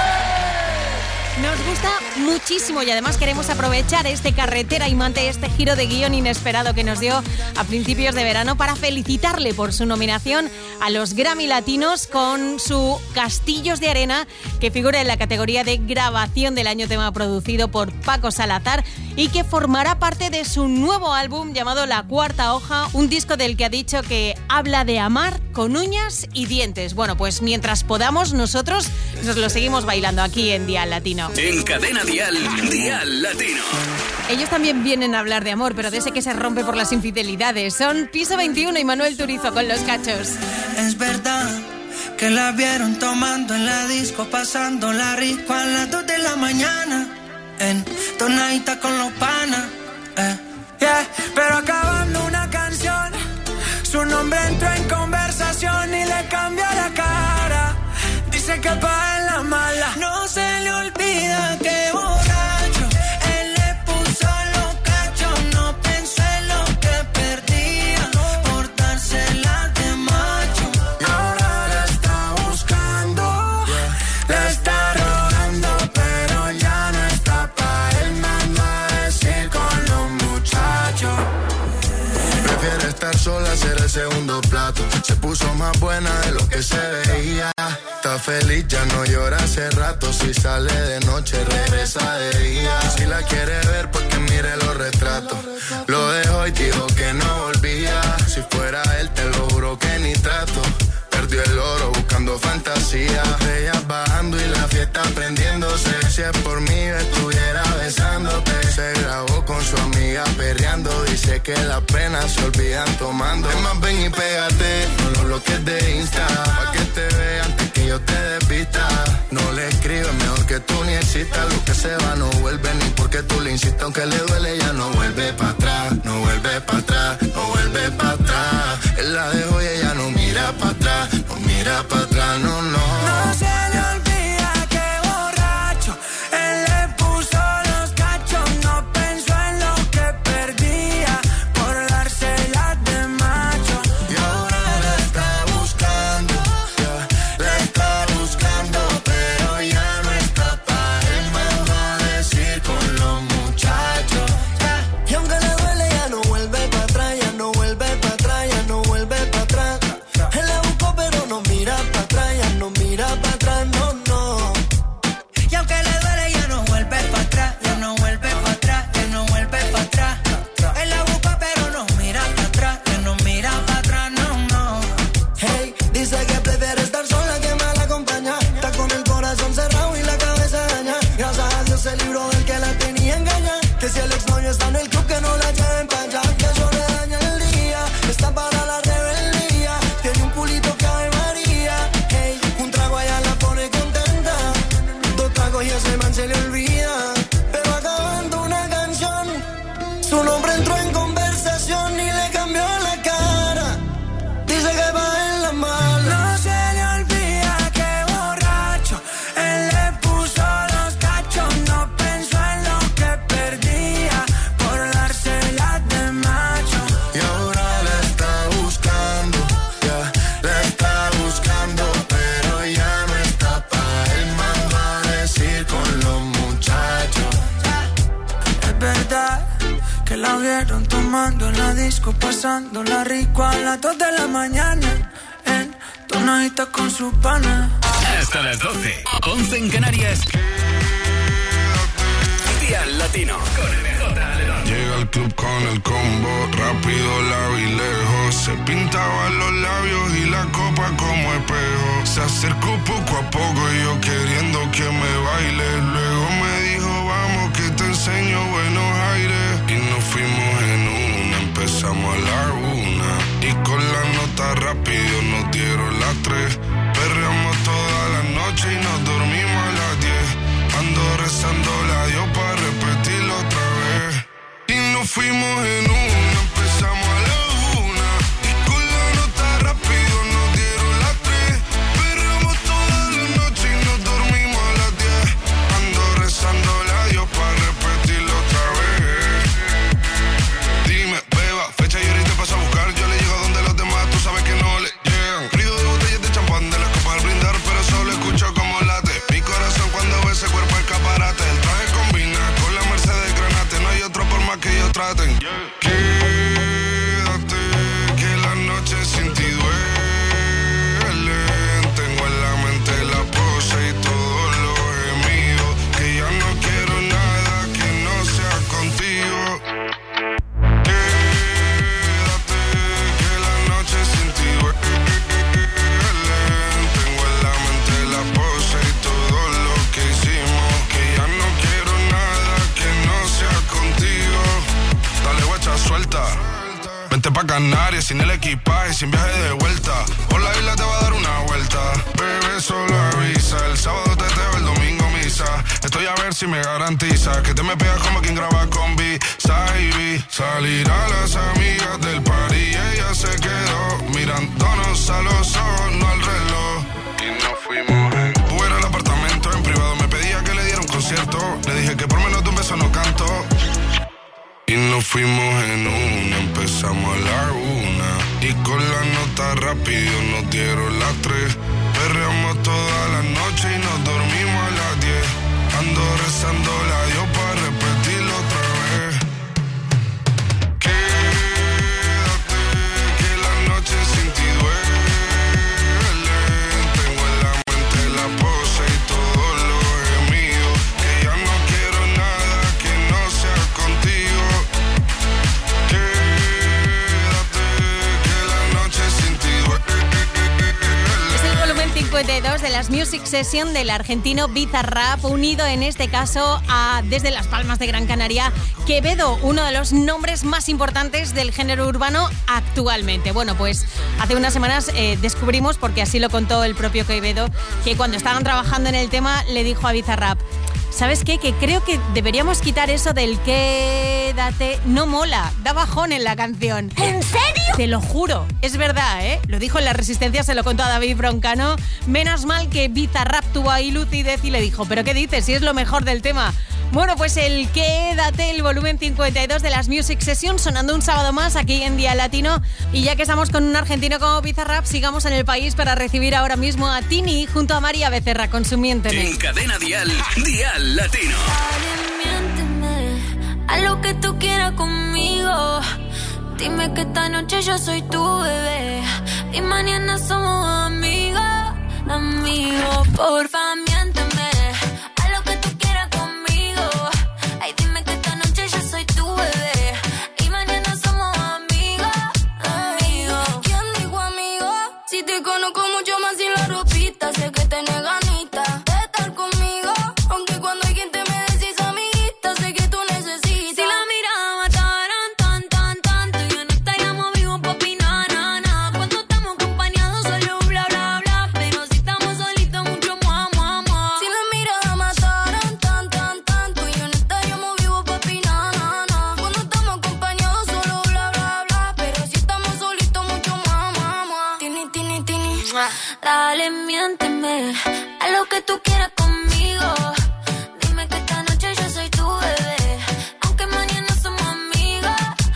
Nos gusta muchísimo y además queremos aprovechar este Carretera y Mante, este giro de guión inesperado que nos dio a principios de verano para felicitarle por su nominación a los Grammy Latinos con su Castillos de Arena, que figura en la categoría de grabación del año, tema producido por Paco Salazar y que formará parte de su nuevo álbum llamado La Cuarta Hoja, un disco del que ha dicho que habla de amar con uñas y dientes. Bueno, pues mientras podamos nosotros nos lo seguimos bailando aquí en Dial Latino. En Cadena Dial, Dial Latino. Ellos también vienen a hablar de amor, pero de ese que se rompe por las infidelidades. Son Piso veintiuno y Manuel Turizo con Los Cachos. Es verdad que la vieron tomando en la disco, pasando la rico a las dos de la mañana, en tonadita con los panas, eh, yeah. Pero acabando una canción, su nombre entró en conversación y le cambió la cara. Dice que pa' en la mala no se le olvida que borracho él le puso los cachos. No pensó en lo que perdía por dársela de macho. Y ahora la está buscando, la está rogando, pero ya no está pa' él. Mando a decir con los muchachos. Prefiere estar sola, ser el segundo plato. Se puso más buena de lo que se veía. Está feliz, ya no llora hace rato. Si sale de noche, regresa de día. Si la quiere ver, pues que mire los retratos. Lo dejó y dijo que no volvía. Si fuera él, te lo juro que ni trato. Perdió el oro buscando fantasía. Ella bajando y la fiesta prendiéndose. Si es por mí, estuviera besándote. Se grabó con su amiga perreando. Dice que las penas se olvidan tomando. Es más, ven y pégate, no lo bloques de Insta, pa' que te vean antes que yo te desvista. No le mamacita, lo que se va no vuelve ni porque tú le insistes, aunque le duele ya no vuelve para atrás, no vuelve para atrás, no vuelve para atrás. Él la dejó y ella no mira para atrás, no mira para atrás, no, no. No se le olvida que borracho él le puso los cachos, no pensó en lo que perdía por dársela de macho. Y ahora la está buscando, ya, la está buscando, pero ya no está para él, me va a decir con los muchachos. Ya. Y aunque le duele ya no vuelve para atrás, ya no vuelve para atrás, ya no vuelve para atrás. Él la buscó pero no mira para atrás, ya no mira para atrás, no, no. Y aunque le duele ya no vuelve para atrás, ya no vuelve para atrás, ya no vuelve para atrás. Él la buscó pero no mira para atrás, ya no mira para atrás, no, no. Hey, dice que prefiere estar sola que mal acompañada. Está con el corazón cerrado y la cabeza dañada. Gracias a Dios se libró del que la tenía engañada. Que si el exnovio está en el club que no la lleven para allá, que eso le daña el día. Está para la rebeldía, tiene un culito que Ave María. Hey, un trago allá la pone contenta, dos tragos y ese man se le olvida. Pero acabando una canción, su nombre entró en conversación y le cambió la cara. Dice que va en la mala. No se le olvida que borracho él le puso los cachos, no pensó en lo que perdía por dársela de macho. Y ahora la está buscando, ya, la está buscando, pero ya no está para él, man va a decir con los muchachos. Es verdad que la vieron tomando en la disco, pasándola rico a las dos de la mañana, en tonadita con su pana. Hasta las doce, once en Canarias. Día Latino con M J León. Llega al club con el combo, rápido la vi lejos. Se pintaban los labios y la copa como espejo. Se acercó poco a poco y yo queriendo que me baile. Luego me dijo, vamos que te enseño buenos aires. Y nos fuimos en una, empezamos a la una. Y con la nota rápido nos dieron las tres. Perreamos toda la noche y nos dormimos a las diez. Ando rezando la Dios para repetirlo otra vez. Y nos fuimos en una, empezamos a la una. Y con la nota rápido nos dieron las tres. Perreamos toda la noche y nos dormimos a las diez. Ando rezando la Dios para repetirlo otra vez. Dime, beba, fecha y ahorita paso a buscar. Yo le llego donde los demás, tú sabes que no le llegan. Ruido de botellas de champán de las copas al brindar, pero solo escucho como late mi corazón cuando ve ese cuerpo escaparate. El traje combina con la Mercedes Granate. No hay otro por más que ellos traten. Quédate, que la noche sin ti duele. Tengo en la mente la pose y todo lo gemido. Que ya no quiero nada que no sea contigo. Quédate, que la noche sin ti duele. Tengo en la mente la pose y todo lo que hicimos. Que ya no quiero nada que no sea contigo. Dale guacha, suelta. Vente pa' Canarias sin el equipaje, sin viaje de vuelta. Por la isla te va a dar una vuelta. Bebé, solo avisa. El sábado teteo, el domingo misa. Estoy a ver si me garantiza que te me pegas como quien graba con B-Side. Salir a las amigas del party y ella se quedó mirándonos a los ojos, no al reloj. Y nos fuimos en Uber al apartamento en privado. Me pedía que le diera un concierto. Le dije que por menos de un beso no canto. Y nos fuimos en una, empezamos a la una. Y con la nota rápido nos dieron las tres. Perreamos toda la noche y nos dormimos a las diez. Ando rezando la Dios para repetirlo otra vez. Quédate, que la noche sin ti duele. Tengo en la mente la pose y todo lo gemido. Que ya no quiero nada que no sea contigo. Quédate, que la noche sin ti duele. Es el volumen cincuenta y dos de las Music Session del argentino Bizarrap, unido en este caso a, desde Las Palmas de Gran Canaria, Quevedo, uno de los nombres más importantes del género urbano actualmente. Bueno, pues hace unas semanas eh, descubrimos, porque así lo contó el propio Quevedo, que cuando estaban trabajando en el tema le dijo a Bizarrap: ¿Sabes qué? Que creo que deberíamos quitar eso del quédate. No mola, da bajón en la canción. ¿En serio? Te lo juro, es verdad, ¿eh? Lo dijo en La Resistencia, se lo contó a David Broncano. Menos mal que Bizarrap tuvo ahí lucidez y le dijo, ¿pero qué dices? Si es lo mejor del tema. Bueno, pues el Quédate, el volumen cincuenta y dos de las Music Sessions, sonando un sábado más aquí en Día Latino. Y ya que estamos con un argentino como Bizarrap, sigamos en el país para recibir ahora mismo a Tini junto a María Becerra con su Miénteme. En Cadena Dial, Dial Latino. Miénteme, haz lo que tú quieras conmigo. Dime que esta noche yo soy tu bebé y mañana somos amigos, amigos. Porfa, miénteme. Sé que tenés ganita de estar conmigo, aunque cuando hay quien te me decís amiguita, sé que tú necesitas. Si la mirada mataran tan, tan, tan, tú y yo no estaríamos vivos pa' opinar, na, na. Cuando estamos acompañados solo bla, bla, bla, pero si estamos solitos mucho mua, mua, mua. Si la mirada mataran tan, tan, tan, tú y yo no estaríamos vivos pa' opinar, na, na. Cuando estamos acompañados solo bla, bla, bla, pero si estamos solitos mucho mua, mua, mua. Tini, tini, tini, dale, miénteme, haz lo que tú quieras conmigo. Dime que esta noche yo soy tu bebé, aunque mañana somos amigos,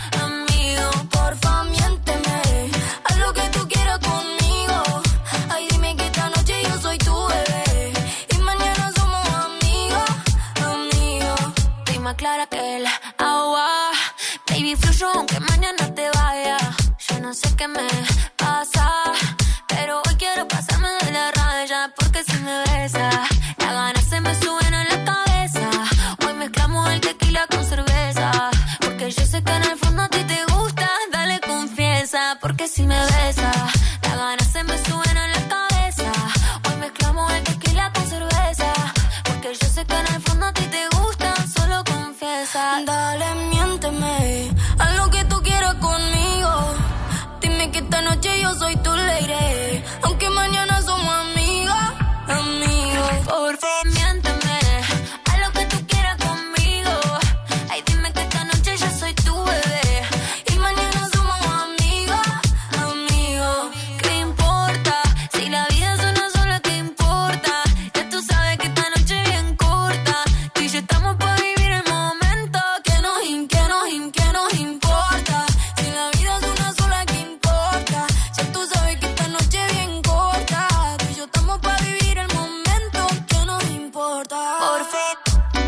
amigos. Porfa, miénteme, haz lo que tú quieras conmigo. Ay, dime que esta noche yo soy tu bebé y mañana somos amigos, amigos. Estoy más clara que el agua, baby, fluyo aunque mañana te vaya. Yo no sé qué me pasa, pero hoy quiero pasarme de la raya, porque si me besa, las ganas se me suben a la cabeza. Hoy mezclamos el tequila con cerveza, porque yo sé que en el fondo a ti te gusta. Dale, confiesa, porque si me besa, las ganas se me suben a la cabeza. Hoy mezclamos el tequila con cerveza, porque yo sé que en el fondo a ti te gusta. Solo confiesa. Dale, miénteme, haz lo que tú quieras conmigo. Dime que esta noche yo soy tu lady, aunque mañana somos amigos, amigos. Por favor, miénteme, haz lo que tú quieras conmigo. Ay, dime que esta noche yo soy tu bebé y mañana somos amigos, amigos. ¿Qué importa? Si la vida es una sola, ¿qué importa? Ya tú sabes que esta noche es bien corta, tú y yo estamos para vivir el momento. Que nos, que nos, que nos importa? Si la vida es una sola, ¿qué importa? Ya tú sabes que esta noche es bien corta, tú y yo estamos para vivir el momento. Que nos importa? Por fin.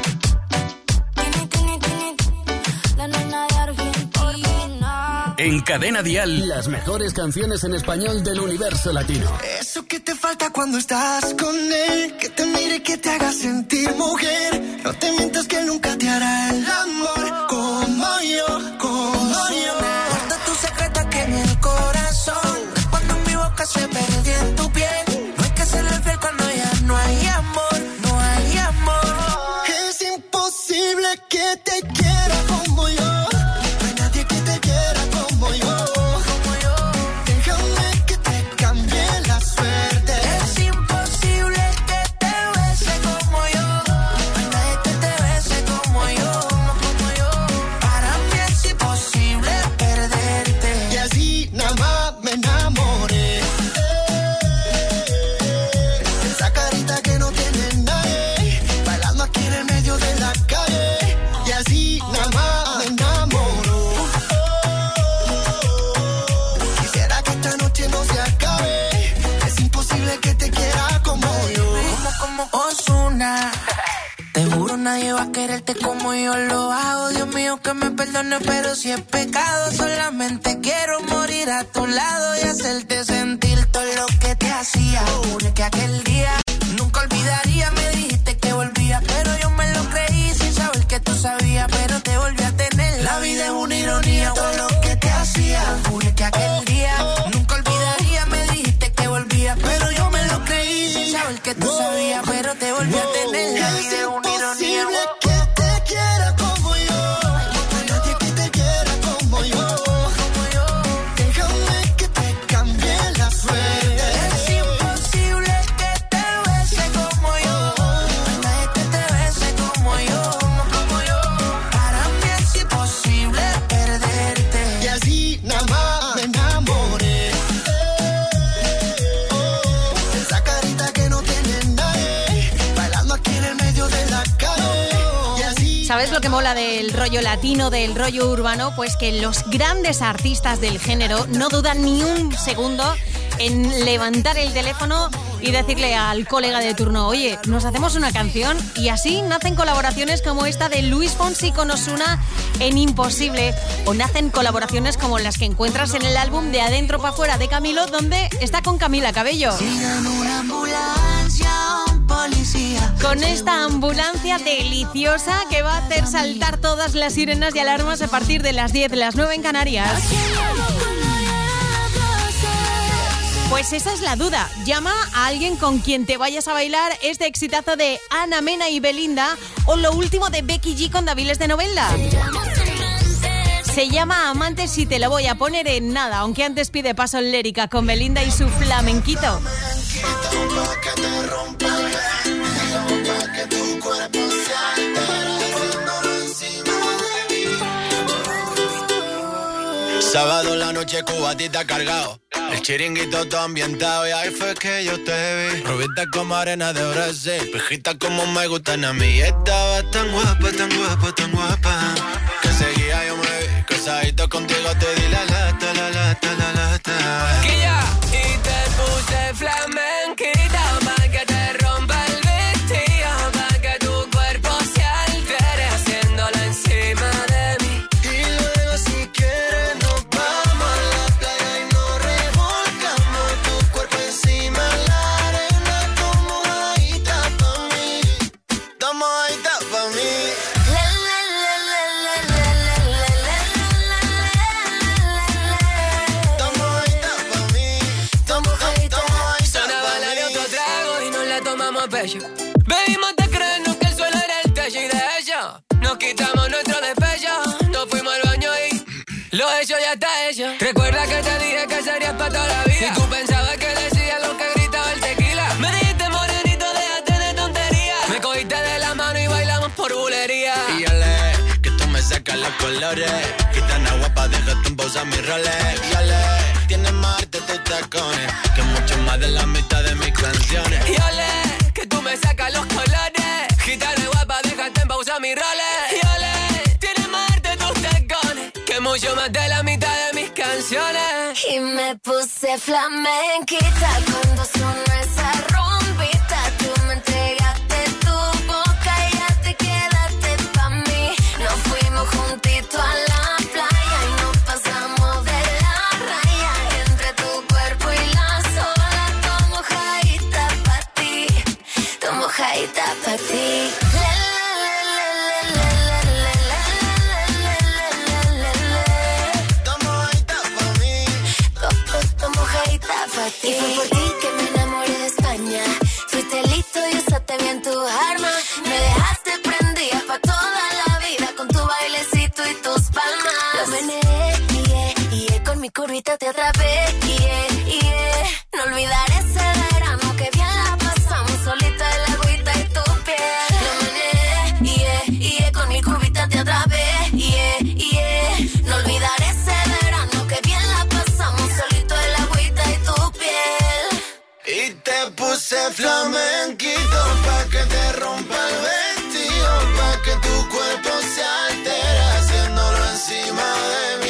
Tini, tini, tini, la nena de Argentina. En Cadena Dial, las mejores canciones en español del universo latino. Eso que te falta cuando estás con él, que te mire, que te haga sentir mujer. No te mientas que él nunca te hará el amor como yo, como yo. Guarda tu secreto aquí en el corazón, cuando mi boca se perdió en tu piel. No hay que serle fiel cuando ya no hay amor, no hay amor. Es imposible que te quiera como yo. No hay nadie que te quiera como yo. Déjame que te cambie la suerte. Es imposible que te bese como yo. No hay nadie que te bese como yo, como yo. Para mí es imposible perderte. Y así nada más me enamoré. Esa carita que no tiene nadie, bailando aquí en el medio de la calle. Y así nada más me enamoró. Quisiera que esta noche no se acabe. Es imposible que te quiera como yo. Como Ozuna. Te juro nadie va a quererte como yo lo hago. Dios mío que me perdone, pero si es pecado, solamente quiero morir a tu lado y hacerte sentir todo lo que te hacía. Juro que aquel día nunca olvidaría. Me dijiste que volvía, pero yo me lo creí sin saber que tú sabías, pero te volví a tener. La vida es una ironía, todo lo que te hacía. Juro que aquel día nunca olvidaría. Me dijiste que volvía, pero yo me lo creí sin saber que tú sabías, pero te volví a tener. La vida es una ironía. Que te quiera como yo. No hay nadie que te quiera como yo. Déjame que te cambie la suerte. Es imposible que te bese como yo. No hay nadie que te bese como yo. ¿Sabes lo que mola del rollo latino, del rollo urbano? Pues que los grandes artistas del género no dudan ni un segundo en levantar el teléfono y decirle al colega de turno, oye, nos hacemos una canción, y así nacen colaboraciones como esta de Luis Fonsi con Ozuna en Imposible, o nacen colaboraciones como las que encuentras en el álbum De Adentro Pa' Fuera de Camilo, donde está con Camila Cabello. Sigan una ambulancia, un policía. Con esta ambulancia deliciosa que va a hacer saltar todas las sirenas y alarmas a partir de las diez, las nueve en Canarias. Pues esa es la duda. Llama a alguien con quien te vayas a bailar este exitazo de Ana Mena y Belinda, o lo último de Becky G con Daviles de Novelda. Se llama Amantes y te lo voy a poner en nada, aunque antes pide paso en Lérica con Belinda y su flamenquito. Sábado la noche, cubatita cargado, el chiringuito todo ambientado, y ahí fue que yo te vi. Rubita como arena de Brasil, pejita como me gustan a mí. Estaba tan guapa, tan guapa, tan guapa, que seguía yo me vi. Casadito contigo te di la lata, la lata, la lata. Guilla, y te puse flamenquita pa' que te rompa el vestido, pa' que tu cuerpo se altere haciéndolo encima de mí. Y luego si quieres nos vamos a la playa y nos revolcamos, tu cuerpo encima la arena, como mojadita pa' mí, como mojadita pa' mí. Bebimos de creernos que el suelo era el techo, y de hecho nos quitamos nuestro despecho, nos fuimos al baño y lo hecho ya está hecho. Recuerda que te dije que serías para toda la vida, y tú pensabas que decía lo que gritaba el tequila. Me dijiste morenito, déjate de tontería, me cogiste de la mano y bailamos por bulería. Y yo le, que tú me sacas los colores, gitana guapa, déjate en pausa mis roles. Y yo le, tienes más arte tus tacones, que mucho más de la mitad de mis canciones. Y yo le, que tú me sacas los colores, gitana guapa, déjate en pausa mis roles. Y yo le, tienes más arte tus tacones, que mucho más de la mitad de mis canciones. Y me puse flamenquita cuando sonó esa rompita. Tú me entregaste tu boca y ya te quedaste pa' mí. Nos fuimos juntitos a la playa y nos pasamos de la raya. Entre tu cuerpo y la sola, tomo mojadita pa' ti, tomo mojadita pa' ti. Y fue por ti que me enamoré de España. Fuiste listo y usaste bien tu arma. Me dejaste prendida pa' toda la vida con tu bailecito y tus palmas. Lo meneé, yeah, yeah, con mi curvita te atrapé, yeah, yeah. No olvidaré ese verano que bien la pasamos solita en la agüita y tu piel. Lo meneé, yeah, yeah, con mi curvita te atrapé, yeah, yeah. No olvidaré ese verano que bien la pasamos solito en la agüita y tu piel. Y te puse flamenquito pa' que te rompa el vestido, pa' que tu cuerpo se altere haciéndolo encima de mí.